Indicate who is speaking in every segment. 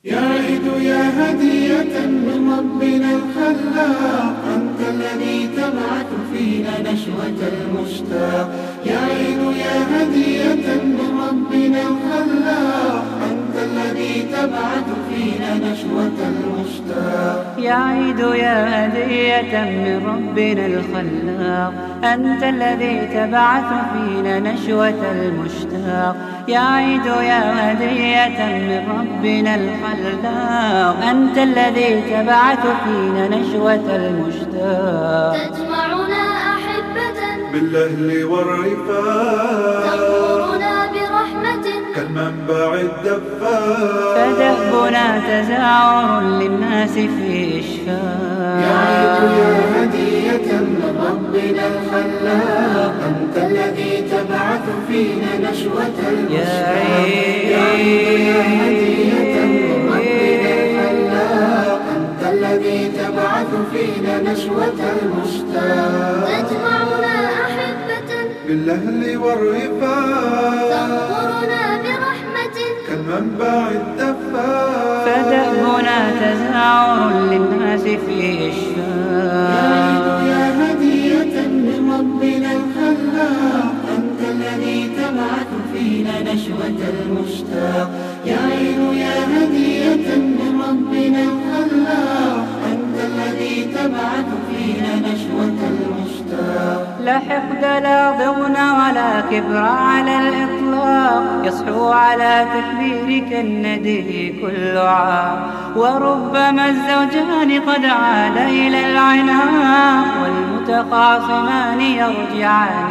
Speaker 1: يا عيد يا هدية من ربنا الخلاق، أنت الذي تبعث فينا نشوة المشتاق. يا عيد يا هدية من ربنا الخلاق، أنت الذي تبعث فينا نشوة المشتاق.
Speaker 2: يا عيد يا هدية من ربنا الخلاق، أنت الذي تبعث فينا نشوة المشتاق. يا عيد يا هدية من ربنا الخلاق، أنت الذي تبعث فينا نشوة المشتاق.
Speaker 3: تجمعنا أحبة
Speaker 1: بالأهل والرفاق،
Speaker 3: تغمرنا برحمة
Speaker 1: كالمنبع الدفاق.
Speaker 2: فدهبنا تزاور للناس في إشفاق.
Speaker 1: يا عيد يا هدية من ربنا الخلاق، أنت الذي تبعث فينا نشوة المشتاق. يا عيد يا هدية من ربنا الخلاق، أنت الذي تبعث فينا نشوة المشتاق.
Speaker 3: تجمعنا أحبة
Speaker 1: بالأهل والرفاق،
Speaker 3: تغمرنا برحمة
Speaker 1: كالمنبع الدفاق.
Speaker 2: فدهبنا تزاور للناس في
Speaker 1: يا
Speaker 2: إشفاق.
Speaker 1: عيد يا هدية من ربنا الخلاق، أنت الذي تبعث فينا نشوة المشتاق. يا عيد يا هدية من ربنا الخلاق، أنت الذي تبعث فينا نشوة المشتاق.
Speaker 2: لا حقد لا ضغن ولا كبر على الإطلاق، يصحو على تكبيرك الندي كل عام. وربما الزوجان قد عاد إلى العناء، والمتخاصمان يرجعان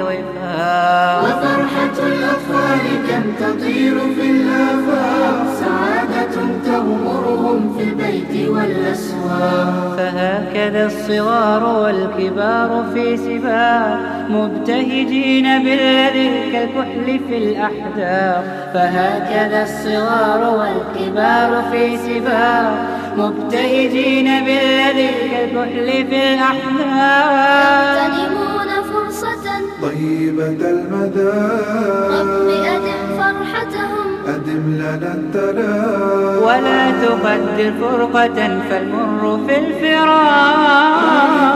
Speaker 2: للوفاق.
Speaker 1: وفرحة الأطفال كم تطير في الآفاق، سعادة تغمرهم في البيت والأسواق.
Speaker 2: فهكذا الصغار والكبار في سباق، مبتهجين بالذي كالكحل في الأحداق. فهكذا الصغار والكبار في سباق، مبتهجين بالذي كالكحل في الأحداق.
Speaker 3: يغتنمون فرصة
Speaker 1: طيبة المدى،
Speaker 3: رب أدم فرحتهم
Speaker 1: أدم لنا التلاق.
Speaker 2: ولا تقدر فرقة فالمر في الفراق.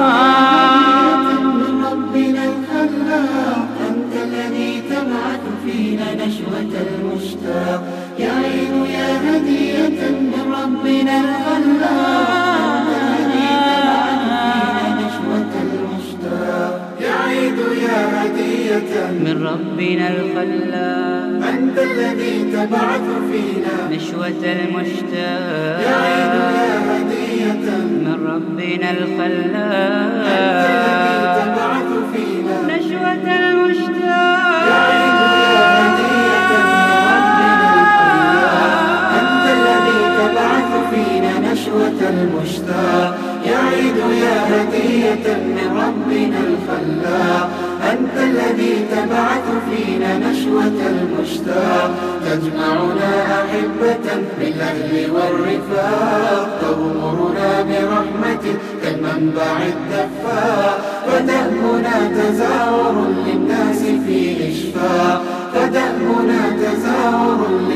Speaker 1: من ربنا الخلاق، أنت الذي تبعث فينا نشوة المشتاق. يا عيد يا هدية من ربنا الخلاق، أنت الذي تبعث فينا نشوة المشتاق. يا عيد يا هدية
Speaker 2: من ربنا الخلاق،
Speaker 1: أنت الذي تبعث فينا
Speaker 2: نشوة المشتاق.
Speaker 1: يا عيد يا هدية
Speaker 2: من ربنا
Speaker 1: أنت الذي
Speaker 2: الخلاق،
Speaker 1: تبعث فينا
Speaker 2: نشوة المشتاق.
Speaker 1: يا عيد يا هدية من ربنا الخلاق، أنت الذي تبعث فينا نشوة المشتاق. يا عيد يا هدية من ربنا الخلاق، أنت الذي تبعث فينا نشوة المشتاق. تجمعنا أحبة بالأهل والرفاق، تغمرنا برحمة كالمنبع الدفاق. فدهبنا تزاور للناس في إشفاق، فدهبنا تزاور